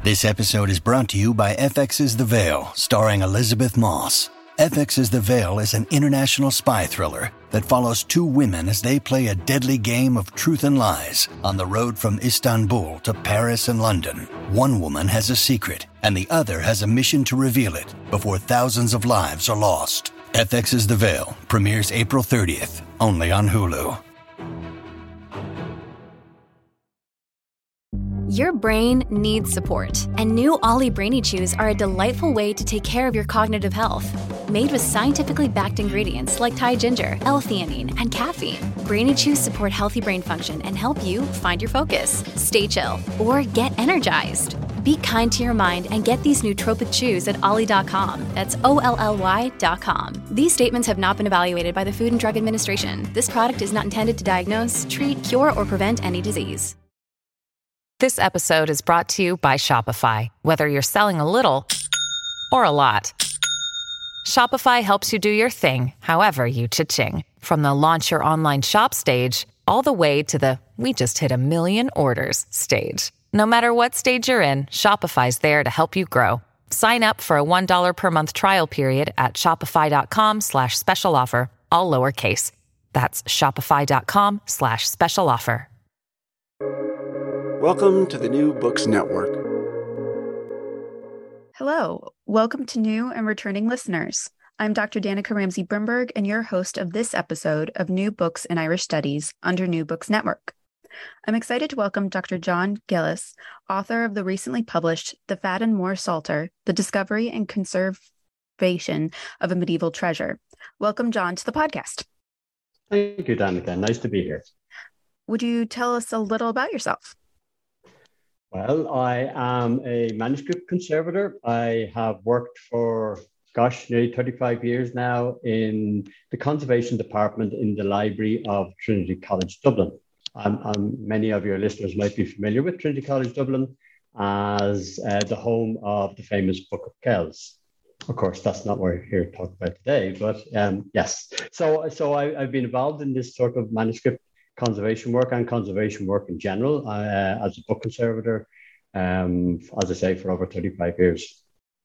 This episode is brought to you by FX's The Veil, starring Elizabeth Moss. FX's The Veil is an international spy thriller that follows two women as they play a deadly game of truth and lies on the road from Istanbul to Paris and London. One woman has a secret, and the other has a mission to reveal it before thousands of lives are lost. FX's The Veil premieres April 30th, only on Hulu. Your brain needs support, and new Ollie Brainy Chews are a delightful way to take care of your cognitive health. Made with scientifically backed ingredients like Thai ginger, L-theanine, and caffeine, Brainy Chews support healthy brain function and help you find your focus, stay chill, or get energized. Be kind to your mind and get these nootropic chews at ollie.com. That's OLLY.com. These statements have not been evaluated by the Food and Drug Administration. This product is not intended to diagnose, treat, cure, or prevent any disease. This episode is brought to you by Shopify. Whether you're selling a little or a lot, Shopify helps you do your thing, however you cha-ching. From the launch your online shop stage, all the way to the we just hit 1 million orders stage. No matter what stage you're in, Shopify's there to help you grow. Sign up for a $1 per month trial period at shopify.com/special offer, all lowercase. That's shopify.com/special offer. Welcome to the New Books Network. Hello. Welcome to new and returning listeners. I'm Dr. Danica Ramsey Brimberg and your host of this episode of New Books in Irish Studies under New Books Network. I'm excited to welcome Dr. John Gillis, author of the recently published The Faddan More Psalter, The Discovery and Conservation of a Medieval Treasure. Welcome, John, to the podcast. Thank you, Danica. Nice to be here. Would you tell us a little about yourself? Well, I am a manuscript conservator. I have worked for, nearly 35 years now in the conservation department in the library of Trinity College Dublin. Many of your listeners might be familiar with Trinity College Dublin as the home of the famous Book of Kells. Of course, that's not what we're here to talk about today, but yes. So I've been involved in this sort of manuscript conservation work and conservation work in general as a book conservator, as I say, for over 35 years.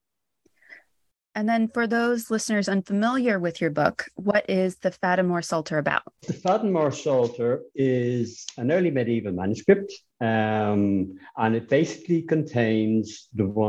And then for those listeners unfamiliar with your book, what is the Faddan More Psalter about? The Faddan More Psalter is an early medieval manuscript, and it basically contains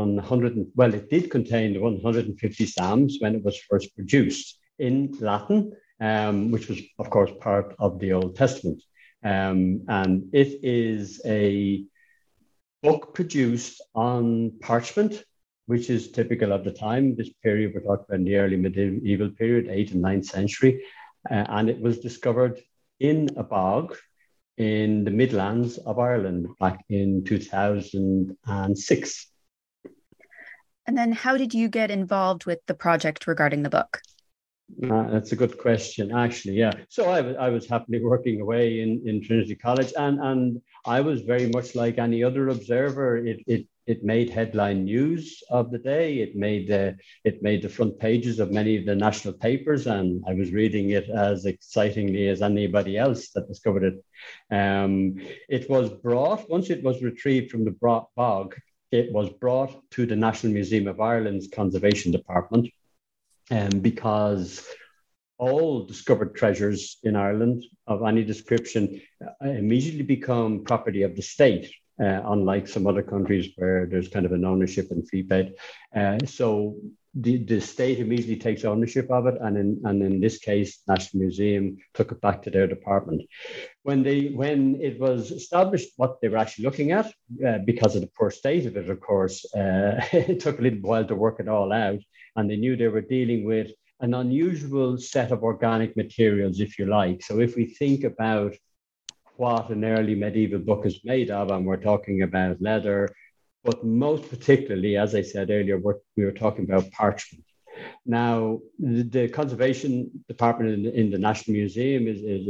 it did contain the 150 Psalms when it was first produced in Latin, which was, of course, part of the Old Testament. And it is a book produced on parchment, which is typical of the time. This period, we're talking about the early medieval period, 8th and 9th century. And it was discovered in a bog in the Midlands of Ireland back in 2006. And then how did you get involved with the project regarding the book? That's a good question, actually. Yeah. So I was happily working away in Trinity College, and I was very much like any other observer. It made headline news of the day. It made the front pages of many of the national papers, and I was reading it as excitingly as anybody else that discovered it. It was brought, once it was retrieved from the bog, it was brought to the National Museum of Ireland's Conservation Department. Because all discovered treasures in Ireland of any description immediately become property of the state, unlike some other countries where there's kind of an ownership and fee paid. So the state immediately takes ownership of it, and in this case, National Museum took it back to their department. When it was established what they were actually looking at, because of the poor state of it, of course, it took a little while to work it all out. And they knew they were dealing with an unusual set of organic materials, if you like. So if we think about what an early medieval book is made of, and we're talking about leather, but most particularly, as I said earlier, we were talking about parchment. Now, the conservation department in the National Museum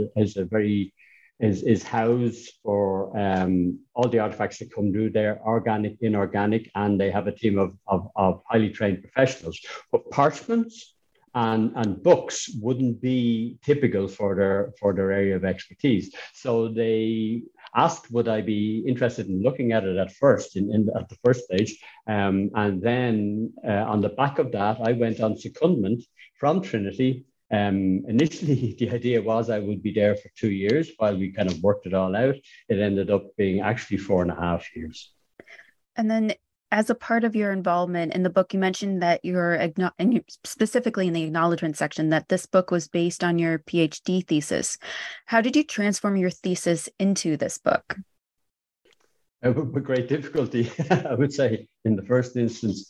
is housed for all the artifacts that come through there, organic, inorganic, and they have a team of highly trained professionals. But parchments and books wouldn't be typical for their area of expertise. So they asked would I be interested in looking at it at first, at the first stage. And then on the back of that, I went on secondment from Trinity. Initially, the idea was I would be there for 2 years while we kind of worked it all out. It ended up being actually 4.5 years. And then as a part of your involvement in the book, you mentioned that specifically in the acknowledgement section, that this book was based on your PhD thesis. How did you transform your thesis into this book? With great difficulty, I would say, in the first instance.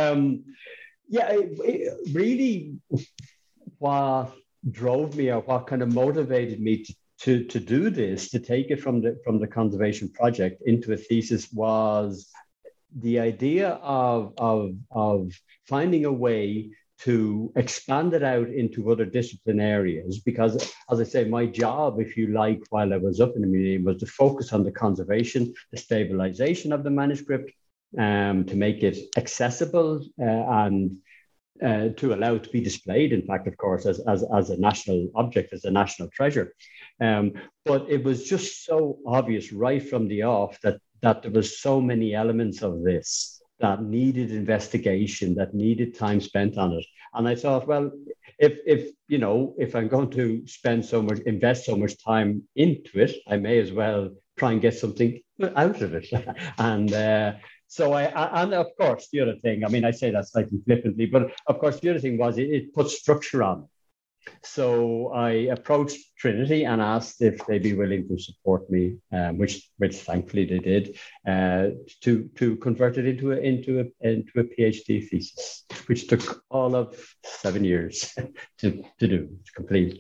Really what drove me, or what kind of motivated me to do this, to take it from the conservation project into a thesis, was the idea of finding a way to expand it out into other discipline areas. Because, as I say, my job, if you like, while I was up in the museum, was to focus on the conservation, the stabilization of the manuscript, to make it accessible and to allow it to be displayed, in fact, of course, as a national object, as a national treasure. But it was just so obvious right from the off that there was so many elements of this that needed investigation, that needed time spent on it. And I thought, well, if I'm going to invest so much time into it, I may as well try and get something out of it. And and of course, the other thing, I mean, I say that slightly flippantly, but of course, the other thing was it put structure on it. So I approached Trinity and asked if they'd be willing to support me, which thankfully they did, to convert it into a PhD thesis, which took all of 7 years to complete.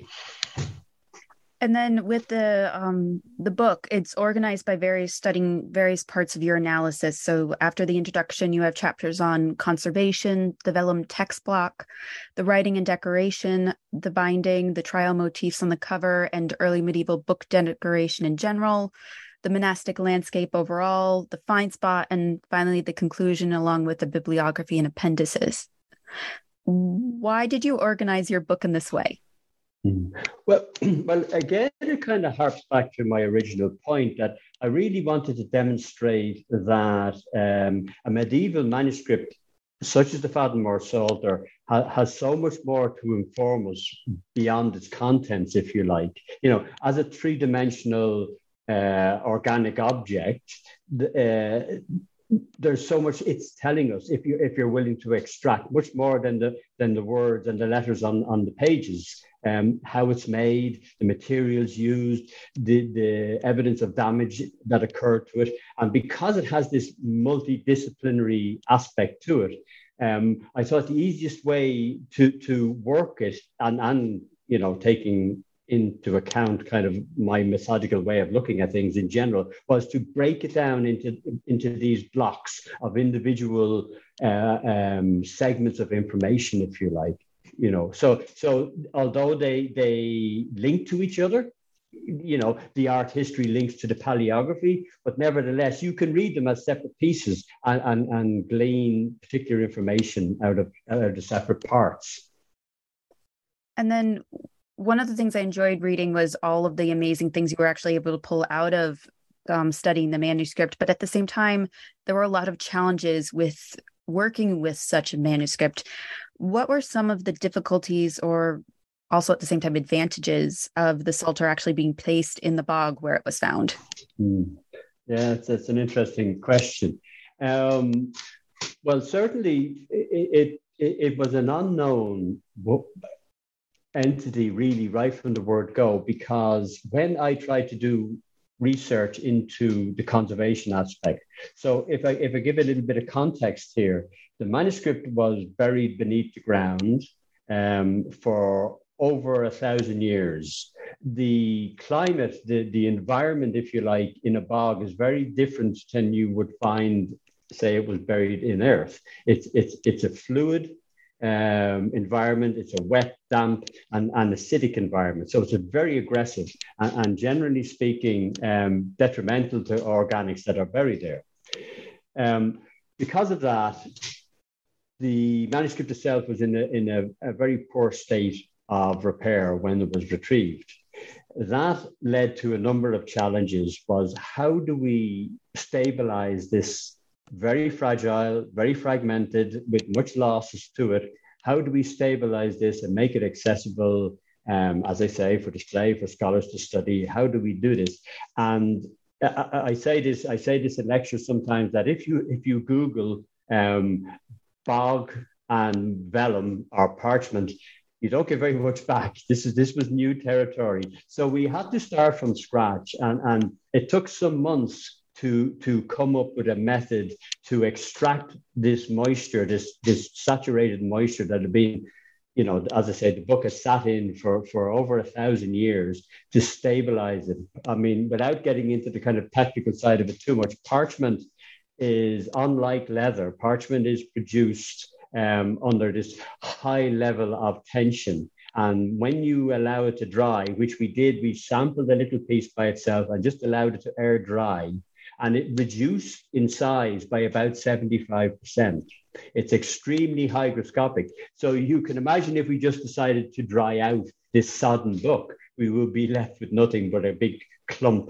And then with the book, it's organized by studying various parts of your analysis. So after the introduction, you have chapters on conservation, the vellum text block, the writing and decoration, the binding, the trial motifs on the cover, and early medieval book decoration in general, the monastic landscape overall, the find spot, and finally the conclusion, along with the bibliography and appendices. Why did you organize your book in this way? Well, again, it kind of harps back to my original point that I really wanted to demonstrate that a medieval manuscript, such as the Fadden Psalter, has so much more to inform us beyond its contents, if you like. You know, as a three-dimensional organic object, there's so much it's telling us if you're willing to extract much more than the words and the letters on the pages. How it's made, the materials used, the evidence of damage that occurred to it. And because it has this multidisciplinary aspect to it, I thought the easiest way to work it and taking into account kind of my methodical way of looking at things in general was to break it down into these blocks of individual segments of information, if you like. So although they link to each other, the art history links to the paleography, but nevertheless, you can read them as separate pieces and glean particular information out of the separate parts. And then one of the things I enjoyed reading was all of the amazing things you were actually able to pull out of studying the manuscript. But at the same time, there were a lot of challenges with working with such a manuscript. What were some of the difficulties, or also at the same time advantages, of the Psalter actually being placed in the bog where it was found? Yeah, that's an interesting question. Well, certainly it was an unknown entity really right from the word go, because when I tried to do research into the conservation aspect. So if I give a little bit of context here, the manuscript was buried beneath the ground for over 1,000 years. The climate, the environment, if you like, in a bog is very different than you would find, say, it was buried in earth. It's a fluid environment. It's a wet, damp, and acidic environment. So it's a very aggressive and generally speaking, detrimental to organics that are buried there. Because of that, the manuscript itself was in a very poor state of repair when it was retrieved. that led to a number of challenges. Was how do we stabilize this very fragile, very fragmented, with much losses to it? How do we stabilize this and make it accessible, as I say, for display, for scholars to study? How do we do this? And I say this in lectures sometimes, that if you Google bog and vellum or parchment, you don't get very much back. This was new territory. So we had to start from scratch, and it took some months to come up with a method to extract this moisture, this saturated moisture that had been, as I said, the book has sat in for over 1,000 years, to stabilize it. I mean, without getting into the kind of technical side of it too much, parchment is, unlike leather, parchment is produced under this high level of tension. And when you allow it to dry, which we did, we sampled a little piece by itself and just allowed it to air dry, and it reduced in size by about 75%. It's extremely hygroscopic. So you can imagine if we just decided to dry out this sodden book, we would be left with nothing but a big clump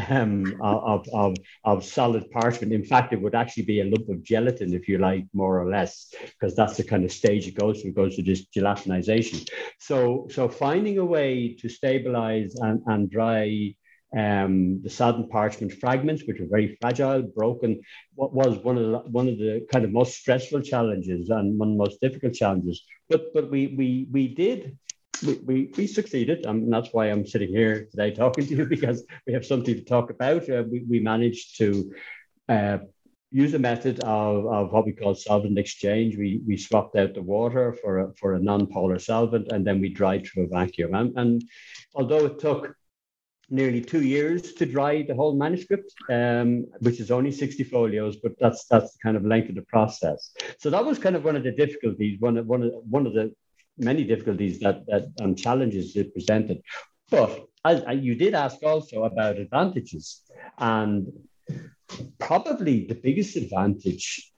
of solid parchment. In fact, it would actually be a lump of gelatin, if you like, more or less, because that's the kind of stage it goes through. It goes through this gelatinization. So finding a way to stabilize and dry the sodden parchment fragments, which are very fragile, broken, what was one of the kind of most stressful challenges and one of the most difficult challenges. But we succeeded, and that's why I'm sitting here today talking to you, because we have something to talk about. We managed to use a method of what we call solvent exchange. We swapped out the water for a non-polar solvent, and then we dried through a vacuum. And although it took nearly 2 years to dry the whole manuscript, which is only 60 folios, but that's the kind of length of the process. So that was kind of one of the difficulties, one of the many difficulties that challenges it presented. But you did ask also about advantages, and probably the biggest advantage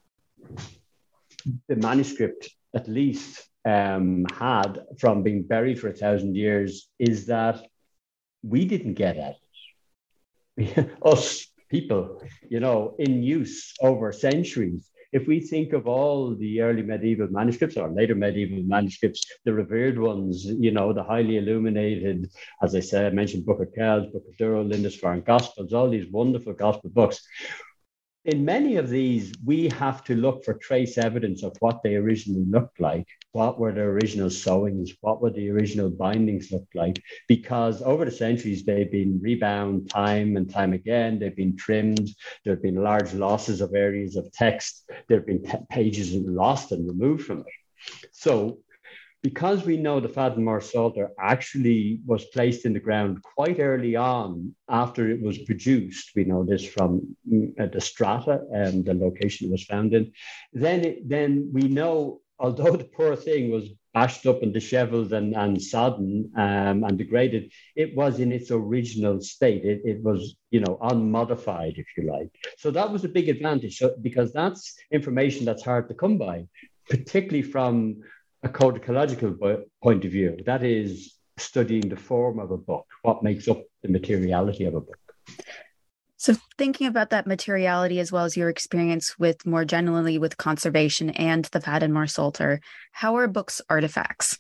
the manuscript, at least, had from being buried for 1,000 years is that we didn't get at it. Us people, in use over centuries. If we think of all the early medieval manuscripts or later medieval manuscripts, the revered ones, the highly illuminated, as I said, I mentioned Book of Kells, Book of Durrow, Lindisfarne Gospels, all these wonderful gospel books. In many of these, we have to look for trace evidence of what they originally looked like. What were the original sewings? What were the original bindings look like? Because over the centuries, they've been rebound time and time again. They've been trimmed. There have been large losses of areas of text. There have been pages lost and removed from it. So because we know the Fadden Psalter actually was placed in the ground quite early on after it was produced, we know this from the strata and the location it was found in, then we know, although the poor thing was bashed up and disheveled and sodden and degraded, it was in its original state. It was, unmodified, if you like. So that was a big advantage, because that's information that's hard to come by, particularly from a codicological point of view. That is studying the form of a book, what makes up the materiality of a book. So thinking about that materiality, as well as your experience with more generally with conservation and the Fadden Psalter, how are books artifacts?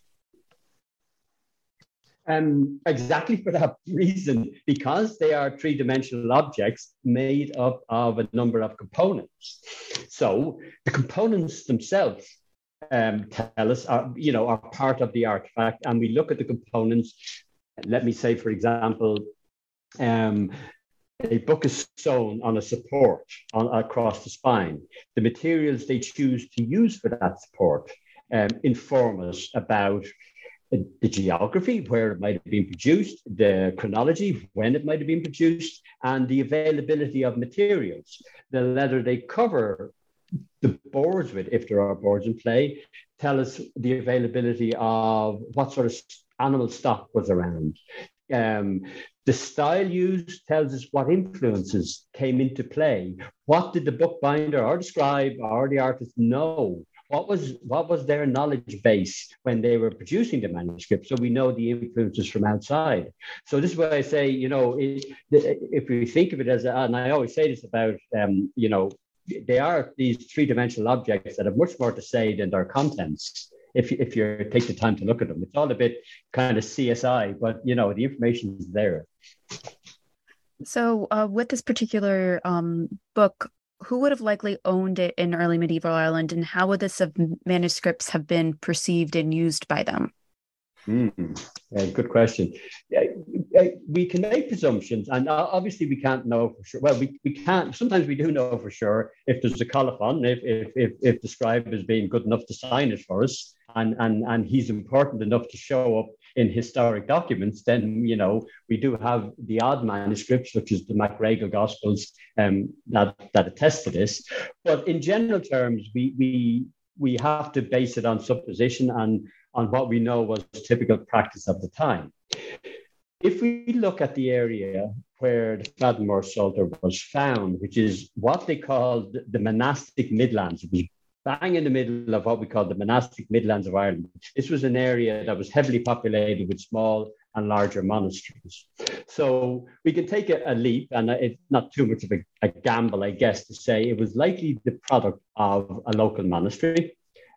Exactly for that reason, because they are three-dimensional objects made up of a number of components. So the components themselves tell us, are part of the artifact, and we look at the components. Let me say, for example, a book is sewn on a support across the spine. The materials they choose to use for that support inform us about the geography, where it might have been produced, the chronology, when it might have been produced, and the availability of materials. The leather they cover the boards with, if there are boards in play, tell us the availability of what sort of animal stock was around. The style used tells us what influences came into play. What did the bookbinder or the scribe or the artist know? what was their knowledge base when they were producing the manuscript, so we know the influences from outside. So this is why I say, if we think of it as, and I always say this about, they are these three-dimensional objects that have much more to say than their contents. If you take the time to look at them, it's all a bit kind of CSI, but the information is there. So with this particular book, who would have likely owned it in early medieval Ireland, and how would this manuscripts have been perceived and used by them? Good question. We can make presumptions, and obviously we can't know for sure. Well, we can't. Sometimes we do know for sure if there's a colophon, if the scribe is being good enough to sign it for us, and he's important enough to show up in historic documents, then we do have the odd manuscripts, such as the MacRegel Gospels, that attest to this. But in general terms, we have to base it on supposition and on what we know was typical practice of the time. If we look at the area where the Faddenmore Psalter was found, which is what they called the monastic Midlands, it was bang in the middle of what we call the monastic Midlands of Ireland. This was an area that was heavily populated with small and larger monasteries. So we can take a leap, and it's not too much of a gamble, I guess, to say it was likely the product of a local monastery.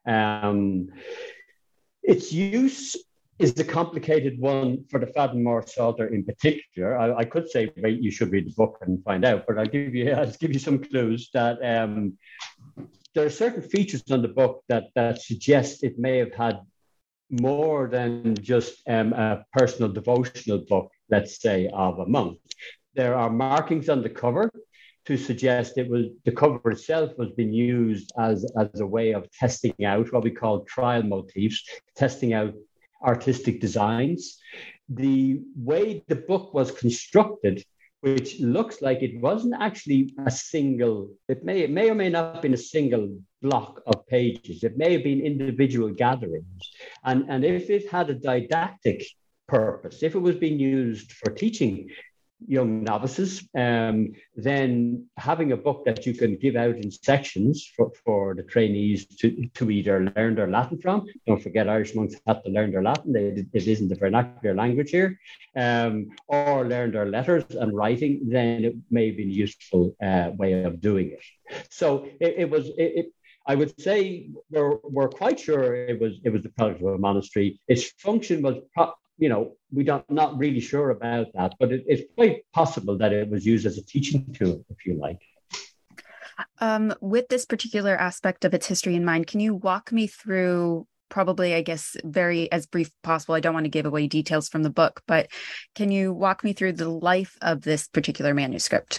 Its use is a complicated one for the Faddenmore Psalter in particular. I could say you should read the book and find out, but I'll give you some clues that there are certain features on the book that suggest it may have had more than just a personal devotional book, let's say, of a monk. There are markings on the cover to suggest the cover itself was being used as a way of testing out what we call trial motifs, testing out artistic designs. The way the book was constructed, which looks like it wasn't actually a single, it may or may not have been a single block of pages. It may have been individual gatherings. And if it had a didactic purpose, if it was being used for teaching young novices, then having a book that you can give out in sections for the trainees to either learn their Latin from. Don't forget, Irish monks have to learn their Latin. It isn't the vernacular language here, or learn their letters and writing, then it may be a useful way of doing it. So I would say we're quite sure it was the product of a monastery. Its function was we're not really sure about that, but it's quite possible that it was used as a teaching tool, if you like. With this particular aspect of its history in mind, can you walk me through, probably, I guess, very as brief possible? I don't want to give away details from the book, but can you walk me through the life of this particular manuscript?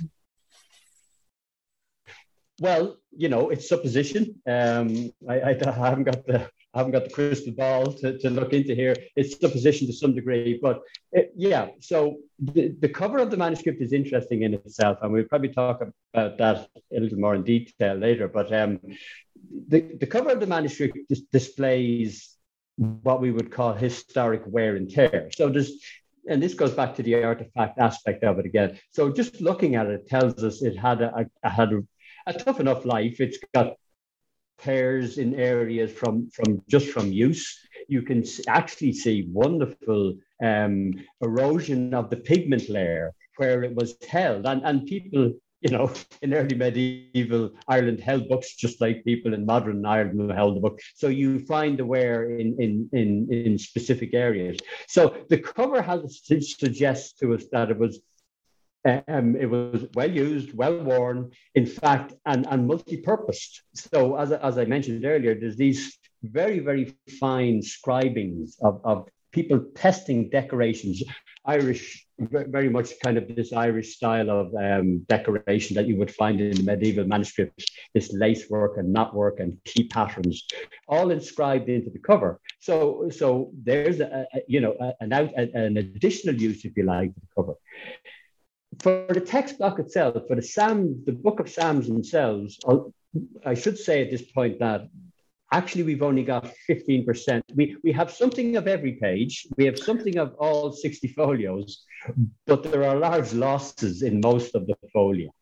Well, it's supposition. I haven't got the crystal ball to look into here. It's supposition to some degree, but so the cover of the manuscript is interesting in itself, and we'll probably talk about that a little more in detail later. But the cover of the manuscript displays what we would call historic wear and tear. So and this goes back to the artifact aspect of it again. So just looking at it tells us it had a tough enough life. It's got tears in areas from use. You can actually see wonderful erosion of the pigment layer where it was held. And people, in early medieval Ireland held books just like people in modern Ireland held the book. So you find the wear in specific areas. So the cover suggests to us that it was well used, well worn, in fact, and multi-purposed. So as I mentioned earlier, there's these very, very fine scribings of people testing decorations, Irish, very much kind of this Irish style of decoration that you would find in the medieval manuscripts, this lace work and knot work and key patterns, all inscribed into the cover. So there's an additional use, if you like, to the cover. For the text block itself, for the Book of Psalms themselves, I should say at this point that actually we've only got 15%. We have something of every page. We have something of all 60 folios, but there are large losses in most of the folio.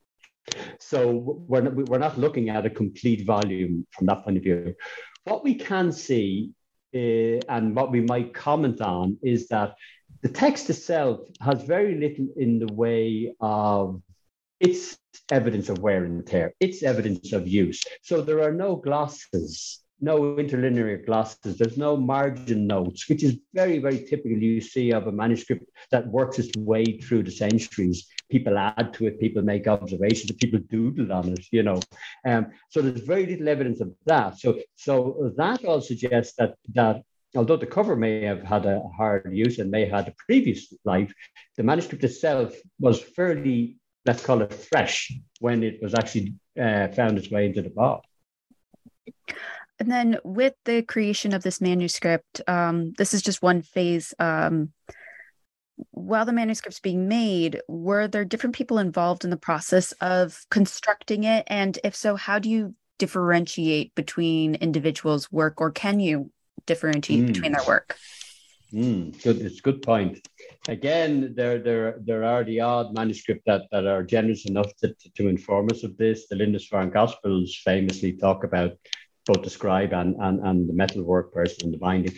So we're not looking at a complete volume from that point of view. What we can see and what we might comment on is that the text itself has very little in the way of its evidence of wear and tear, its evidence of use. So there are no glosses, no interlinear glosses, there's no margin notes, which is very, very typical you see of a manuscript that works its way through the centuries. People add to it, people make observations, people doodle on it, you know. So there's very little evidence of that. So that all suggests that although the cover may have had a hard use and may have had a previous life, the manuscript itself was fairly, let's call it, fresh when it was actually found its way into the vault. And then with the creation of this manuscript, this is just one phase. While the manuscript's being made, were there different people involved in the process of constructing it? And if so, how do you differentiate between individuals' work, or can you differentiate between their work? Good. It's a good point. Again, there are the odd manuscripts that are generous enough to inform us of this. The Lindisfarne Gospels famously talk about both the scribe and the metalwork person and the binding.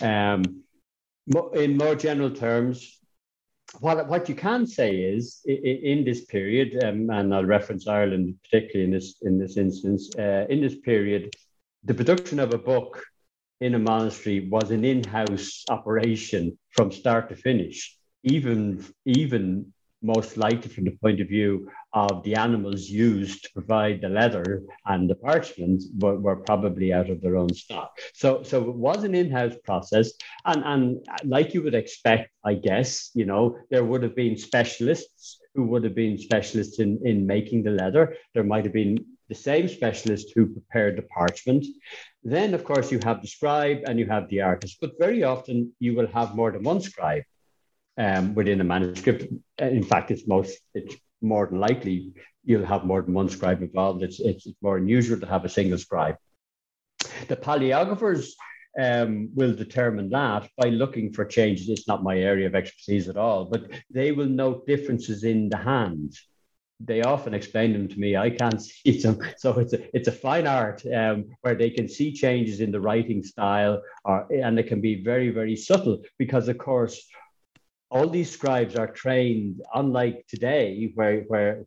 In more general terms, what you can say is in this period, and I'll reference Ireland particularly in this instance, in this period, the production of a book in a monastery was an in-house operation from start to finish, even most likely from the point of view of the animals used to provide the leather and the parchment were probably out of their own stock. So it was an in-house process. And like you would expect, I guess, you know, there would have been specialists who would have been specialists in making the leather. There might have been the same specialist who prepared the parchment. Then, of course, you have the scribe and you have the artist. But very often you will have more than one scribe within a manuscript. In fact, it's more than likely you'll have more than one scribe involved. It's more unusual to have a single scribe. The paleographers will determine that by looking for changes. It's not my area of expertise at all, but they will note differences in the hand. They often explain them to me. I can't see them. So it's a fine art where they can see changes in the writing style, and it can be very, very subtle because, of course, all these scribes are trained, unlike today, where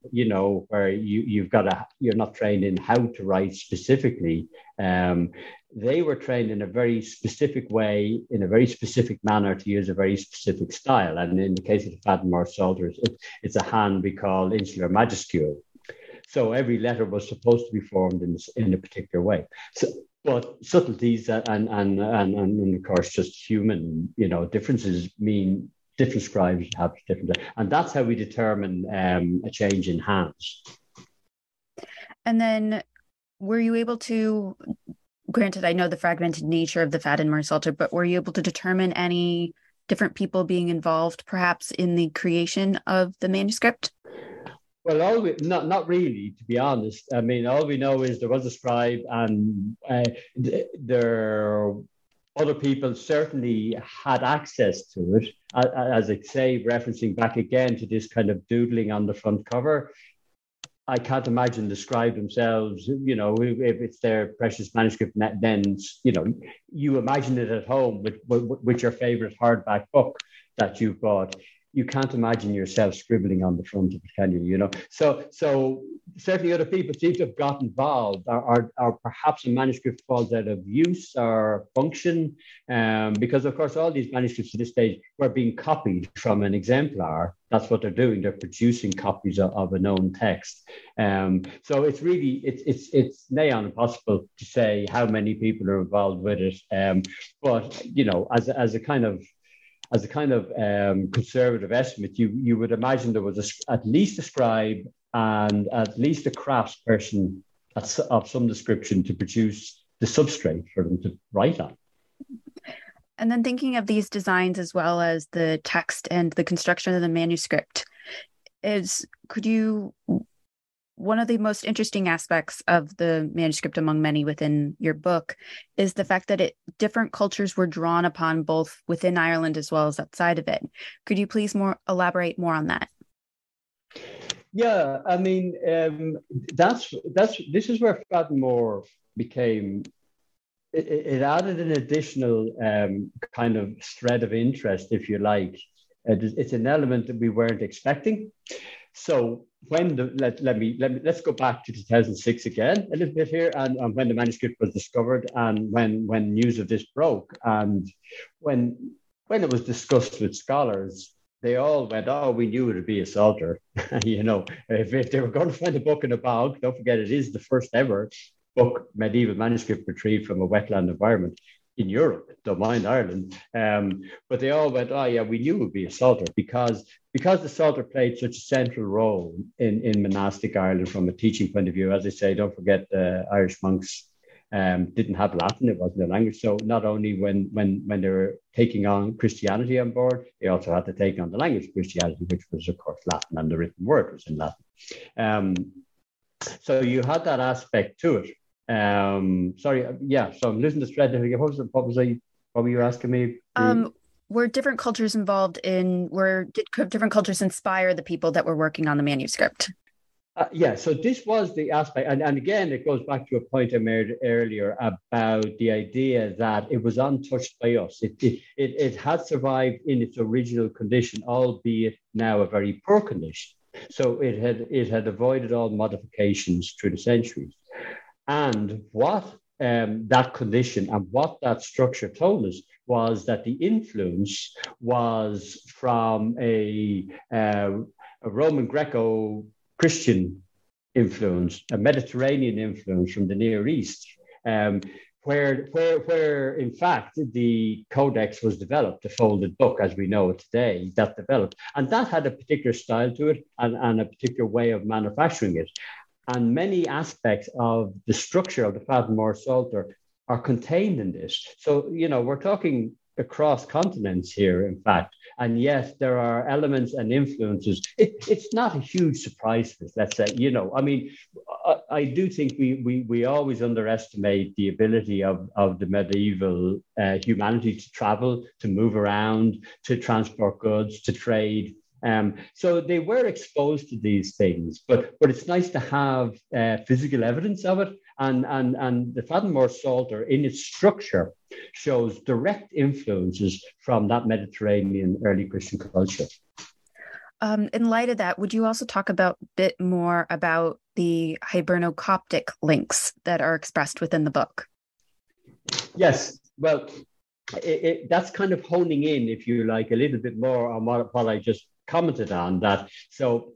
you're not trained in how to write specifically. They were trained in a very specific way, in a very specific manner, to use a very specific style. And in the case of the Fadden-More Psalters, it's a hand we call insular majuscule. So every letter was supposed to be formed in a particular way. So, but subtleties and of course just human, differences mean different scribes have different, and that's how we determine a change in hands. And then, were you able to? Granted, I know the fragmented nature of the Fadden-More Psalter, but were you able to determine any different people being involved, perhaps, in the creation of the manuscript? Well, not really, to be honest. I mean, all we know is there was a scribe, and other people certainly had access to it. As I say, referencing back again to this kind of doodling on the front cover, I can't imagine the scribe themselves, if it's their precious manuscript, then, you imagine it at home with your favorite hardback book that you've bought. You can't imagine yourself scribbling on the front of it, can you? So certainly other people seem to have got involved, or perhaps a manuscript falls out of use or function, because of course all these manuscripts at this stage were being copied from an exemplar. That's what they're doing. They're producing copies of a known text. So it's really, it's nigh on impossible to say how many people are involved with it. But, as a kind of conservative estimate, you would imagine there was at least a scribe and at least a craftsperson of some description to produce the substrate for them to write on. And then thinking of these designs as well as the text and the construction of the manuscript, one of the most interesting aspects of the manuscript among many within your book is the fact that different cultures were drawn upon both within Ireland as well as outside of it. Could you please elaborate more on that? Yeah, I mean, that's this is where Fadmore became. It added an additional kind of thread of interest, if you like. It's an element that we weren't expecting. So when let's go back to 2006 again a little bit here, and when the manuscript was discovered, and when news of this broke, and when it was discussed with scholars, they all went, "Oh, we knew it would be a Psalter." If they were going to find a book in a bog, don't forget it is the first ever book medieval manuscript retrieved from a wetland environment in Europe, don't mind Ireland. But they all went, "Oh yeah, we knew it would be a Psalter because the Psalter played such a central role in monastic Ireland from a teaching point of view." As I say, don't forget Irish monks didn't have Latin; it wasn't a language. So not only when they were taking on Christianity on board, they also had to take on the language of Christianity, which was of course Latin, and the written word was in Latin. So you had that aspect to it. Sorry, yeah. So I'm losing the thread there. What were you asking me? Were different cultures involved in? Did different cultures inspire the people that were working on the manuscript? Yeah, so this was the aspect, and again, it goes back to a point I made earlier about the idea that it was untouched by us. It had survived in its original condition, albeit now a very poor condition. So it had avoided all modifications through the centuries. And what that condition and what that structure told us was that the influence was from a Roman Greco-Christian influence, a Mediterranean influence from the Near East, where in fact the Codex was developed, the folded book as we know it today, that developed. And that had a particular style to it and a particular way of manufacturing it. And many aspects of the structure of the Fadmore Psalter are contained in this. So, we're talking across continents here, in fact, and yet there are elements and influences. It's not a huge surprise for us, let's say, I mean, I do think we always underestimate the ability of the medieval humanity to travel, to move around, to transport goods, to trade. So they were exposed to these things, but it's nice to have physical evidence of it. And the Fadmore Psalter in its structure shows direct influences from that Mediterranean early Christian culture. In light of that, would you also talk a bit more about the Hiberno-Coptic links that are expressed within the book? Yes, well, that's kind of honing in, if you like, a little bit more on what I just commented on. That so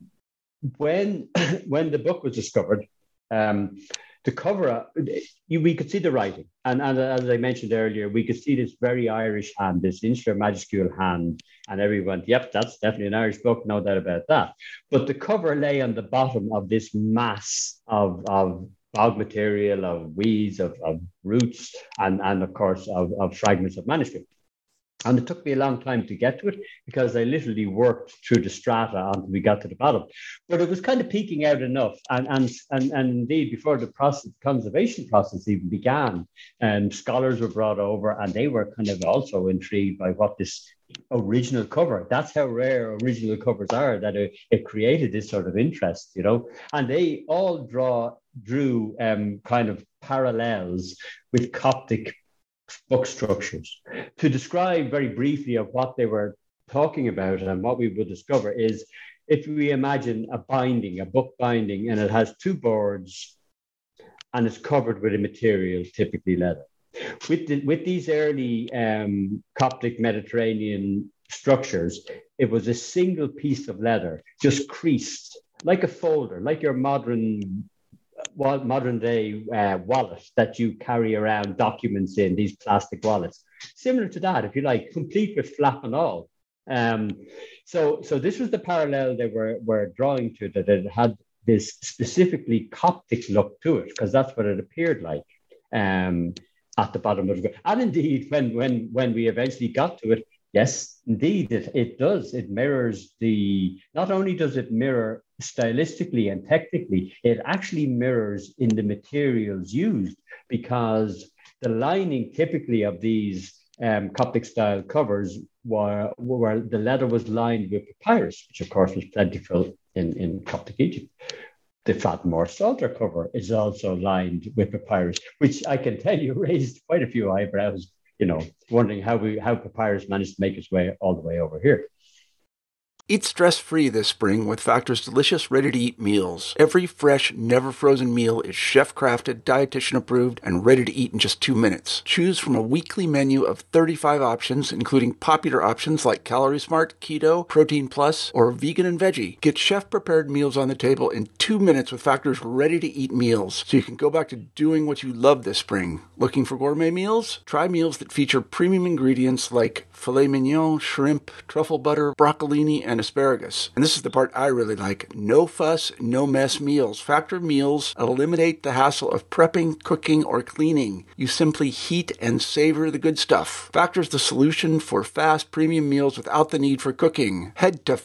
when the book was discovered, the cover, we could see the writing, and as I mentioned earlier, we could see this very Irish hand, this insular majuscule hand, and everyone, yep, that's definitely an Irish book, no doubt about that. But the cover lay on the bottom of this mass of bog material, of weeds, of roots, and of course of fragments of manuscript. And it took me a long time to get to it because I literally worked through the strata until we got to the bottom. But it was kind of peeking out enough. And indeed, before the conservation process even began, scholars were brought over and they were kind of also intrigued by what this original cover, that's how rare original covers are, that it created this sort of interest, And they all drew kind of parallels with Coptic book structures. To describe very briefly of what they were talking about and what we will discover is, if we imagine a book binding, and it has two boards and it's covered with a material, typically leather. With these early Coptic Mediterranean structures, it was a single piece of leather, just creased, like a folder, like your modern day wallet that you carry around documents in, these plastic wallets. Similar to that, if you like, complete with flap and all. So this was the parallel they were drawing to, that it had this specifically Coptic look to it, because that's what it appeared like at the bottom of it. And indeed, when we eventually got to it, yes, indeed, it does. It mirrors not only does it mirror stylistically and technically, it actually mirrors in the materials used, because the lining typically of these Coptic style covers were the leather was lined with papyrus, which of course was plentiful in Coptic Egypt. The Fatimore Psalter cover is also lined with papyrus, which I can tell you raised quite a few eyebrows, wondering how papyrus managed to make its way all the way over here. Eat stress-free this spring with Factor's delicious, ready-to-eat meals. Every fresh, never-frozen meal is chef-crafted, dietitian-approved, and ready to eat in just 2 minutes. Choose from a weekly menu of 35 options, including popular options like Calorie Smart, Keto, Protein Plus, or Vegan and Veggie. Get chef-prepared meals on the table in 2 minutes with Factor's ready-to-eat meals, so you can go back to doing what you love this spring. Looking for gourmet meals? Try meals that feature premium ingredients like filet mignon, shrimp, truffle butter, broccolini, and asparagus. And this is the part I really like. No fuss, no mess meals. Factor meals eliminate the hassle of prepping, cooking, or cleaning. You simply heat and savor the good stuff. Factor's the solution for fast premium meals without the need for cooking. Head to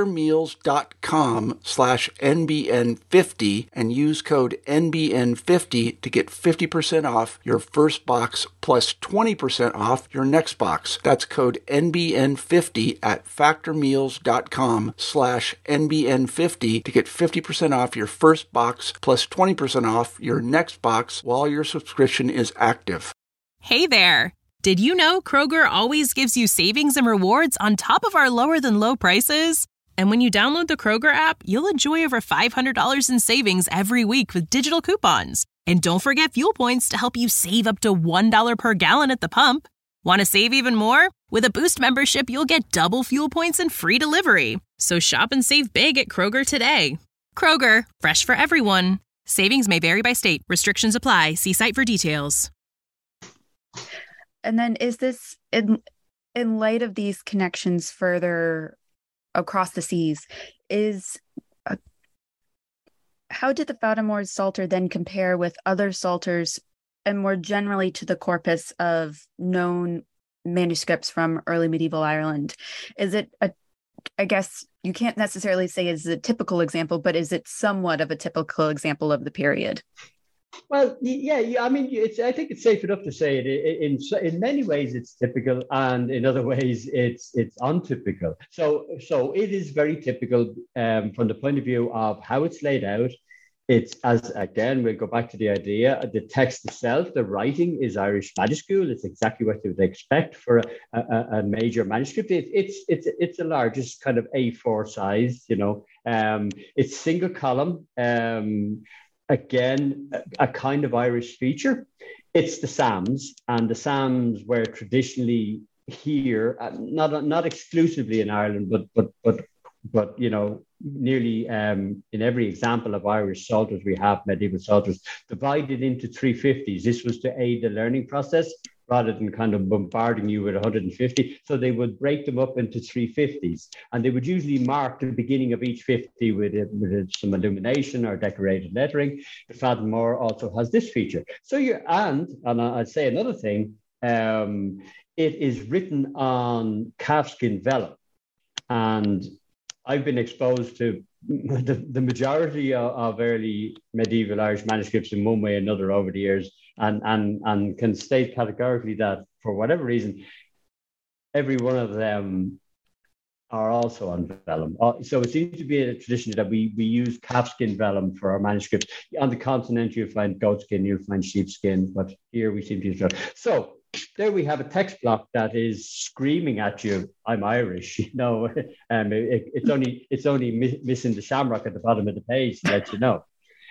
factormeals.com/NBN50 and use code NBN50 to get 50% off your first box plus 20% off your next box. That's code NBN50 at factormeals.com/NBN50 to get 50% off your first box plus 20% off your next box while your subscription is active. Hey there! Did you know Kroger always gives you savings and rewards on top of our lower-than-low prices? And when you download the Kroger app, you'll enjoy over $500 in savings every week with digital coupons. And don't forget fuel points to help you save up to $1 per gallon at the pump. Want to save even more? With a Boost membership, you'll get double fuel points and free delivery. So shop and save big at Kroger today. Kroger, fresh for everyone. Savings may vary by state. Restrictions apply. See site for details. And then is this, in light of these connections further across the seas, how did the Fatimore Psalter then compare with other psalters and more generally to the corpus of known manuscripts from early medieval Ireland? Is it I guess you can't necessarily say it's a typical example, but is it somewhat of a typical example of the period? Well, yeah. I mean, I think it's safe enough to say it. In many ways, it's typical, and in other ways, it's untypical. So it is very typical from the point of view of how it's laid out. It's, as again, we'll go back to the idea, the text itself, the writing is Irish majuscule. It's exactly what you would expect for a major manuscript. It's the largest kind of A4 size, it's single column. Again, a kind of Irish feature. It's the Psalms, and the Psalms were traditionally here, not exclusively in Ireland, but nearly in every example of Irish psalters we have, medieval psalters, divided into 350s. This was to aid the learning process rather than kind of bombarding you with 150. So they would break them up into 350s, and they would usually mark the beginning of each 50 with some illumination or decorated lettering. The Fatimore also has this feature. So and I'd say another thing, it is written on calfskin vellum, and I've been exposed to the majority of early medieval Irish manuscripts in one way or another over the years, and can state categorically that for whatever reason, every one of them are also on vellum. So it seems to be a tradition that we use calfskin vellum for our manuscripts. On the continent, you'll find goatskin, you'll find sheepskin, but here we seem to use vellum. So there we have a text block that is screaming at you, I'm Irish, it's only missing the shamrock at the bottom of the page to let you know.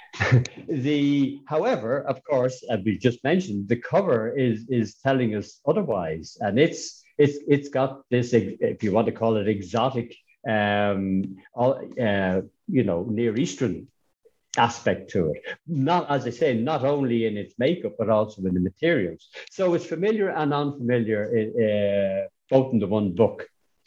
However, of course, as we just mentioned, the cover is telling us otherwise, and it's got this, if you want to call it, exotic, Near Eastern aspect to it. Not, as I say, not only in its makeup, but also in the materials. So it's familiar and unfamiliar, both in the one book.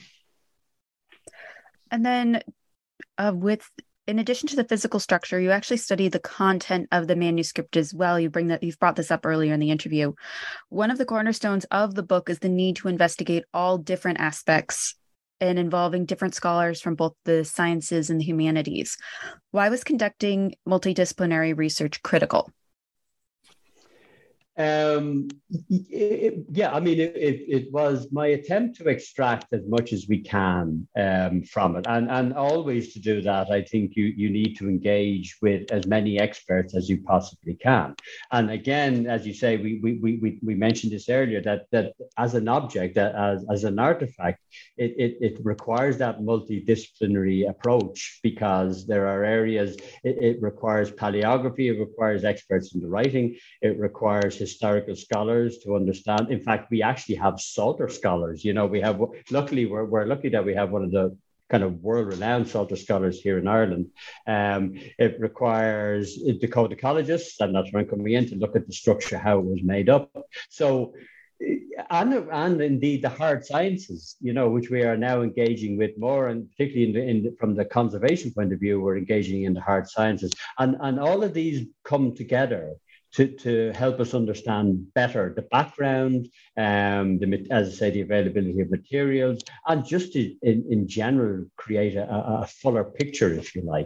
And then in addition to the physical structure, you actually study the content of the manuscript as well. You've brought this up earlier in the interview. One of the cornerstones of the book is the need to investigate all different aspects and involving different scholars from both the sciences and the humanities. Why was conducting multidisciplinary research critical? Yeah, I mean, it was my attempt to extract as much as we can from it, and always to do that, I think you need to engage with as many experts as you possibly can. And again, as you say, we mentioned this earlier that as an object, as an artifact, it requires that multidisciplinary approach because there are areas it requires paleography, it requires experts in the writing, it requires historical scholars to understand. In fact, we actually have Psalter scholars. We have, luckily, we're lucky that we have one of the kind of world-renowned Psalter scholars here in Ireland. It requires decodicologists, and that's where I'm coming in to look at the structure, how it was made up. So, and indeed the hard sciences, which we are now engaging with more, and particularly from the conservation point of view, we're engaging in the hard sciences, and all of these come together to help us understand better the background, as I say, the availability of materials, and just in general create a fuller picture, if you like.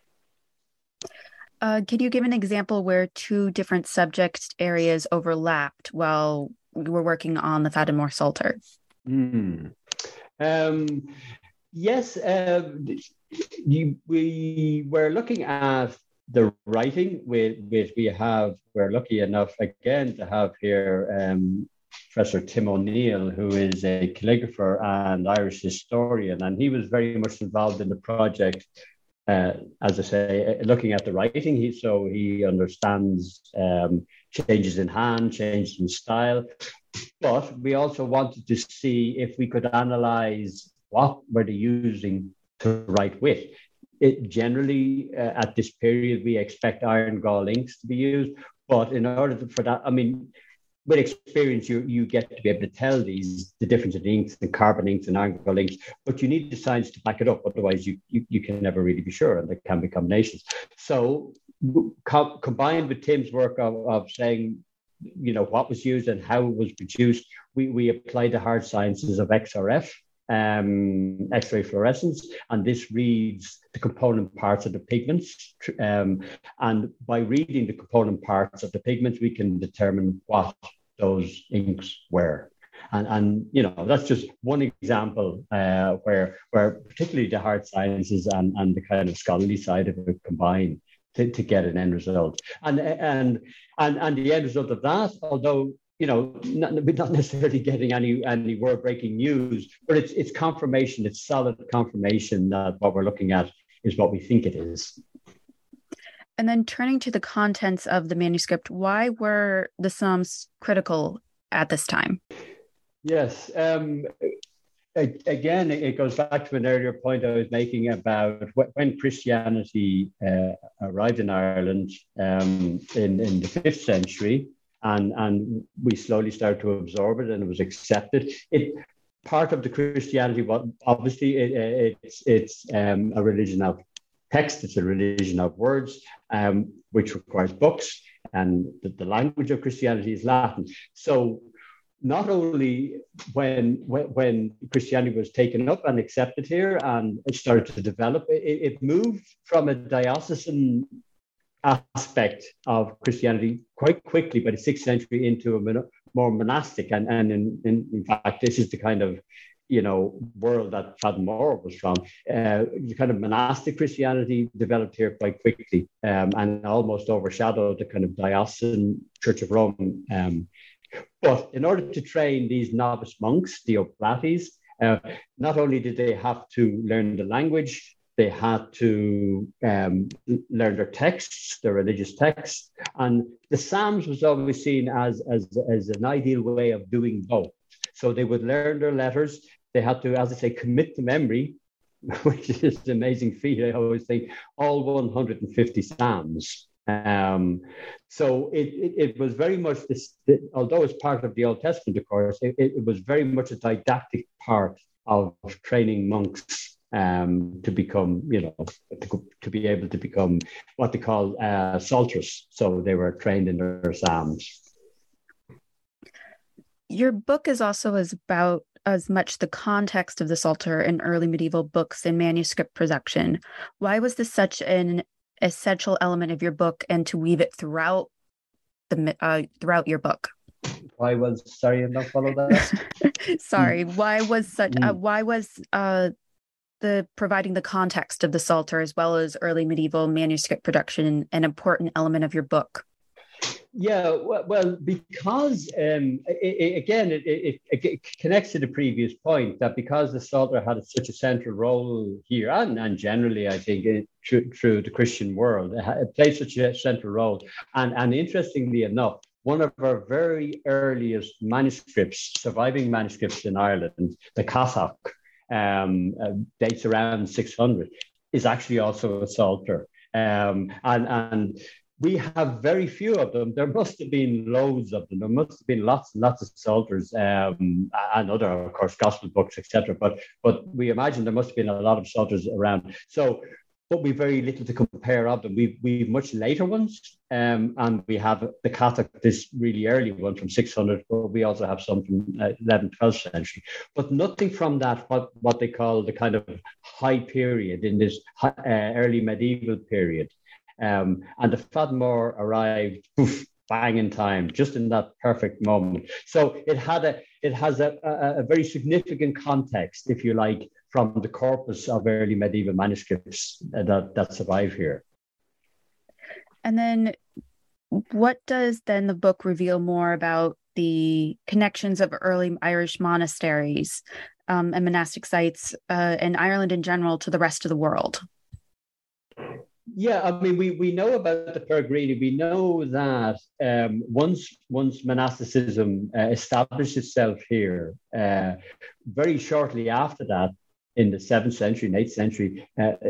Can you give an example where two different subject areas overlapped while we were working on the Fadimore Psalter? Yes, we were looking at the writing. We're lucky enough again to have here Professor Tim O'Neill, who is a calligrapher and Irish historian, and he was very much involved in the project. As I say, looking at the writing, he understands changes in hand, changes in style. But we also wanted to see if we could analyze what were they using to write with. Generally, at this period, we expect iron gall inks to be used. But in order for that, I mean, with experience, you get to be able to tell the difference in inks and carbon inks and iron gall inks, but you need the science to back it up. Otherwise, you can never really be sure, and there can be combinations. So combined with Tim's work of saying, what was used and how it was produced, we applied the hard sciences of XRF, X-ray fluorescence, and this reads the component parts of the pigments. And by reading the component parts of the pigments, we can determine what those inks were. And that's just one example where particularly the hard sciences and the kind of scholarly side of it combine to get an end result. And the end result of that, although not necessarily getting any word-breaking news, but it's confirmation, it's solid confirmation that what we're looking at is what we think it is. And then turning to the contents of the manuscript, why were the Psalms critical at this time? Yes. Again, it goes back to an earlier point I was making about when Christianity arrived in Ireland in the 5th century, and we slowly started to absorb it, and it was accepted. Part of the Christianity, obviously, it's a religion of text. It's a religion of words, which requires books, and the language of Christianity is Latin. So not only when Christianity was taken up and accepted here and it started to develop, it moved from a diocesan aspect of Christianity quite quickly by the 6th century into a more monastic, and in fact this is the kind of world that Fadimore was from. The kind of monastic Christianity developed here quite quickly, and almost overshadowed the kind of diocesan Church of Rome. But in order to train these novice monks, the oblates, not only did they have to learn the language, they had to learn their texts, their religious texts. And the Psalms was always seen as an ideal way of doing both. So they would learn their letters. They had to, as I say, commit to memory, which is an amazing feat. I always think all 150 Psalms. So it was very much this, although it's part of the Old Testament, of course, it was very much a didactic part of training monks to become, to be able to become what they call psalters. So they were trained in their Psalms. Your book is also about as much the context of the Psalter in early medieval books and manuscript production. Why was this such an essential element of your book, and to weave it throughout throughout your book? Sorry, I don't follow that. Sorry, why was the providing the context of the Psalter as well as early medieval manuscript production an important element of your book? Yeah, well, because it connects to the previous point that because the Psalter had such a central role here, and generally, I think, through the Christian world, it played such a central role. And interestingly enough, one of our very earliest manuscripts, surviving manuscripts in Ireland, the Casach, dates around 600, is actually also a Psalter. And we have very few of them. There must have been loads of them. There must have been lots and lots of Psalters and other, of course, gospel books, etc. But we imagine there must have been a lot of Psalters around. So, but we've very little to compare of them. We've much later ones, and we have the Casach, this really early one from 600, but we also have some from 11th, 12th century. But nothing from that, what they call the kind of high period in this early medieval period. And the Fadmore arrived, bang in time, just in that perfect moment. So it has a very significant context, if you like, from the corpus of early medieval manuscripts that survive here. And then what does then the book reveal more about the connections of early Irish monasteries and monastic sites in Ireland in general to the rest of the world? Yeah, I mean, we know about the Peregrini. We know that once monasticism established itself here, very shortly after that, in the 7th century and 8th century,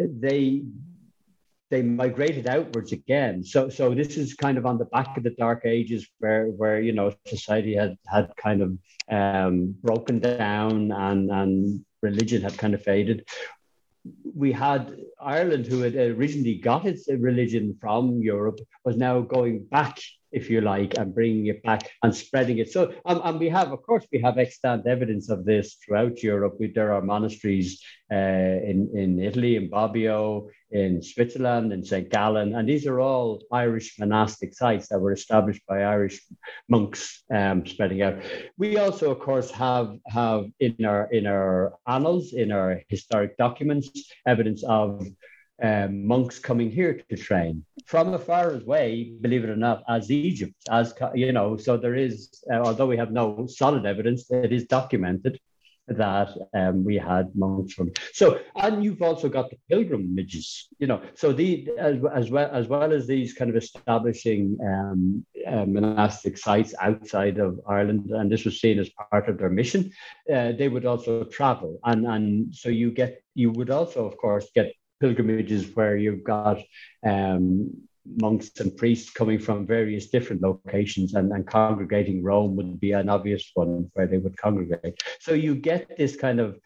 they migrated outwards again. So this is kind of on the back of the Dark Ages, where society had kind of broken down and religion had kind of faded. We had Ireland, who had originally got its religion from Europe, was now going back, if you like, and bringing it back and spreading it. So, and we have extant evidence of this throughout Europe. There are monasteries in Italy, in Bobbio, in Switzerland, in St. Gallen, and these are all Irish monastic sites that were established by Irish monks spreading out. We also, of course, have in our annals, in our historic documents, evidence of monks coming here to train from as far away, believe it or not, as Egypt, so there is, although we have no solid evidence, it is documented that we had monks from. So, and you've also got the pilgrimages, so as well as these kind of establishing monastic sites outside of Ireland, and this was seen as part of their mission, they would also travel. And so you would also, of course, get pilgrimages where you've got monks and priests coming from various different locations, and congregating. Rome would be an obvious one where they would congregate. So you get this kind of,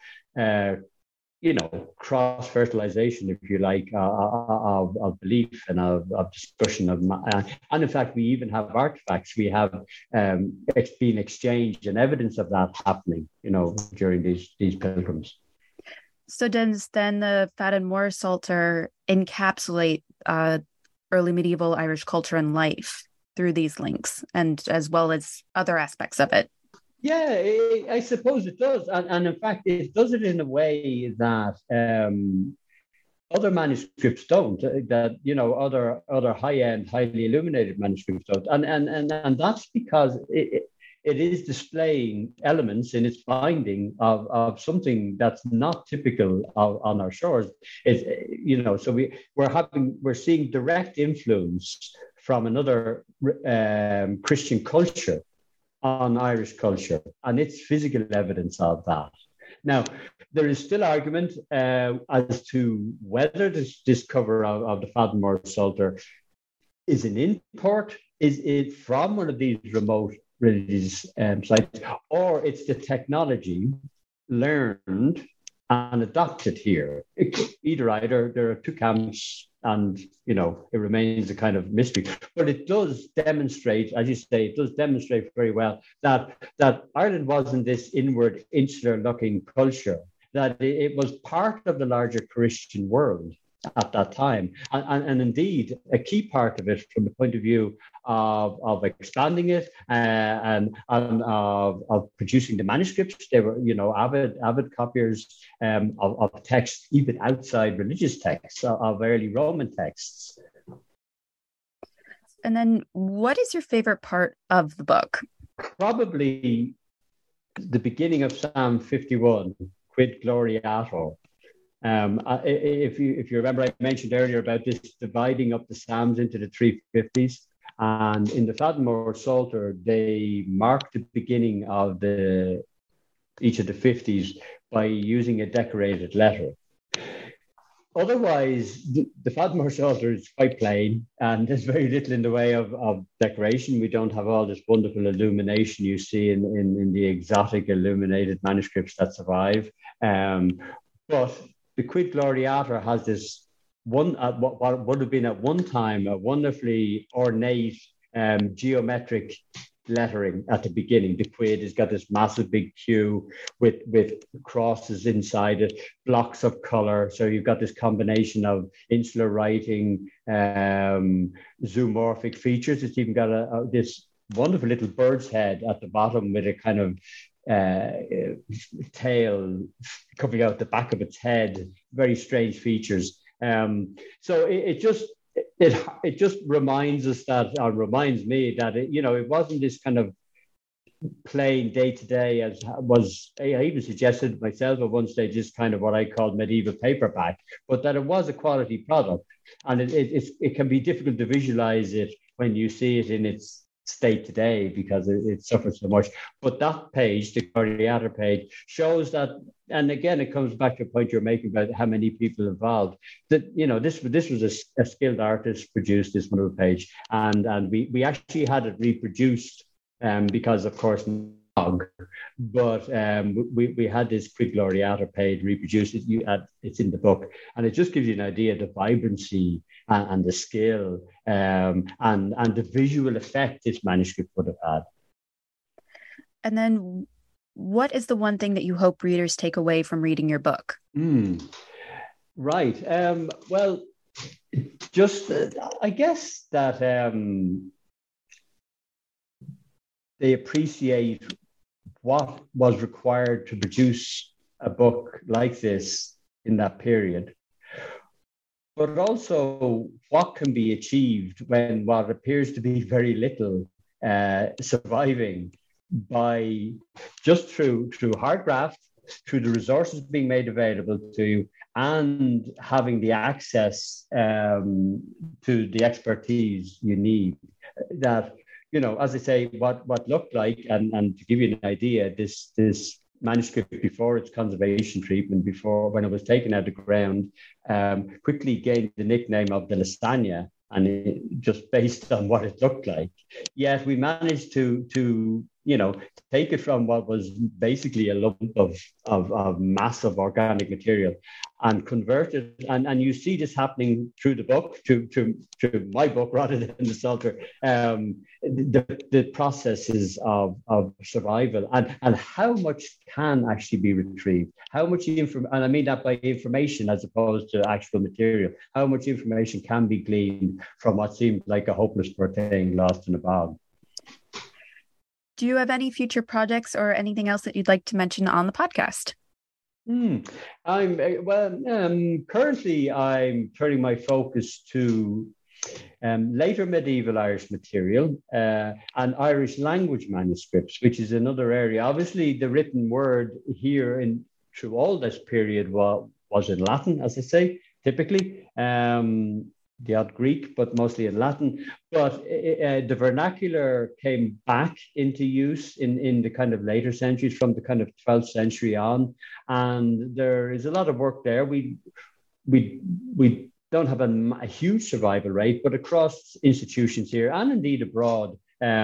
cross-fertilization, if you like, of belief and of discussion and in fact, we even have artifacts. We have it's been exchanged and evidence of that happening, during these pilgrims. So does then the Fadmore Psalter encapsulate early medieval Irish culture and life through these links, and as well as other aspects of it? Yeah, I suppose it does. And in fact, it does it in a way that other manuscripts don't, that, other high-end, highly illuminated manuscripts don't. And that's because it is displaying elements in its binding of something that's not typical on our shores. So we're seeing direct influence from another Christian culture on Irish culture, and it's physical evidence of that. Now, there is still argument as to whether this cover of the Fadmore Psalter is an import, is it from one of these remote religious sites, or it's the technology learned and adopted here. Either there are two camps, and it remains a kind of mystery. But it does demonstrate, as you say, it does demonstrate very well that Ireland wasn't this inward, insular-looking culture, that it was part of the larger Christian world. at that time. And indeed, a key part of it from the point of view of expanding it and of producing the manuscripts. They were, avid copiers of texts, even outside religious texts, of early Roman texts. And then what is your favorite part of the book? Probably the beginning of Psalm 51, Quid Gloriator. If you remember, I mentioned earlier about this dividing up the Psalms into the 350s. And in the Fadenmore Psalter, they mark the beginning of each of the 50s by using a decorated letter. Otherwise, the Fadenmore Psalter is quite plain, and there's very little in the way of decoration. We don't have all this wonderful illumination you see in the exotic illuminated manuscripts that survive. But the Quid Gloriator has this what would have been at one time a wonderfully ornate geometric lettering at the beginning. The quid has got this massive big Q with crosses inside it, blocks of color. So you've got this combination of insular writing, zoomorphic features. It's even got this wonderful little bird's head at the bottom with a kind of tail coming out the back of its head. Very strange features. So it just reminds us that, or reminds me that it wasn't this kind of plain day to day as was. I even suggested myself at one stage this kind of what I called medieval paperback, but that it was a quality product, and it can be difficult to visualize it when you see it in its state today because it suffers so much. But that page, the Gloriator page, shows that, and again, it comes back to a point you're making about how many people involved. That this was a skilled artist produced this wonderful page, and we actually had it reproduced because, of course, but we had this Quid Gloriator page reproduced. It's in the book, and it just gives you an idea of the vibrancy and the skill and the visual effect this manuscript would have had. And then what is the one thing that you hope readers take away from reading your book? Right. Well, just I guess that they appreciate what was required to produce a book like this in that period, but also what can be achieved when what appears to be very little surviving by just through hard graft, through the resources being made available to you, and having the access to the expertise you need. That, as I say, what looked like, and to give you an idea, this manuscript before its conservation treatment, before when it was taken out of the ground, quickly gained the nickname of the Lasagna, and just based on what it looked like. Yet we managed to take it from what was basically a lump of massive organic material and convert it. And you see this happening through the book, to my book rather than the Psalter, the processes of survival and how much can actually be retrieved, how much and I mean that by information as opposed to actual material, how much information can be gleaned from what seemed like a hopeless poor thing lost in a bog. Do you have any future projects or anything else that you'd like to mention on the podcast? Currently I'm turning my focus to later medieval Irish material and Irish language manuscripts, which is another area. Obviously, the written word here through all this period was in Latin, as I say, typically. The odd Greek, but mostly in Latin. But the vernacular came back into use in the kind of later centuries, from the kind of 12th century on. And there is a lot of work there. We don't have a huge survival rate, but across institutions here and indeed abroad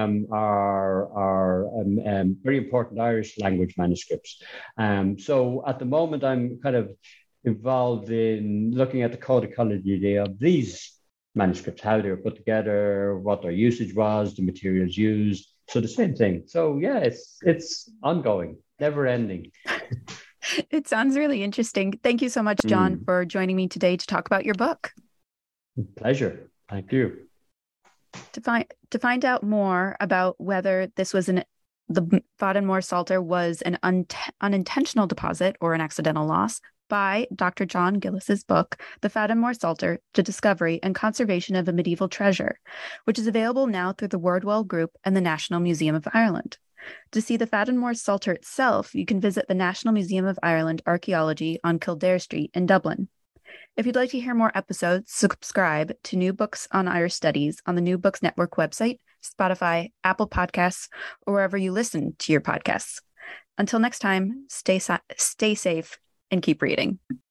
are very important Irish language manuscripts. So at the moment, I'm kind of involved in looking at the codicology of these manuscripts, how they were put together, what their usage was, the materials used. So the same thing. So yeah, it's ongoing, never ending. It sounds really interesting. Thank you so much, John, for joining me today to talk about your book. Pleasure. Thank you. To find out more about whether this was the Fadden-Moore Psalter was an unintentional deposit or an accidental loss, buy Dr. John Gillis's book, The Fadden-Moore Psalter, The Discovery and Conservation of a Medieval Treasure, which is available now through the Wordwell Group and the National Museum of Ireland. To see the Fadden-Moore Psalter itself, you can visit the National Museum of Ireland Archaeology on Kildare Street in Dublin. If you'd like to hear more episodes, subscribe to New Books on Irish Studies on the New Books Network website, Spotify, Apple Podcasts, or wherever you listen to your podcasts. Until next time, stay safe and keep reading.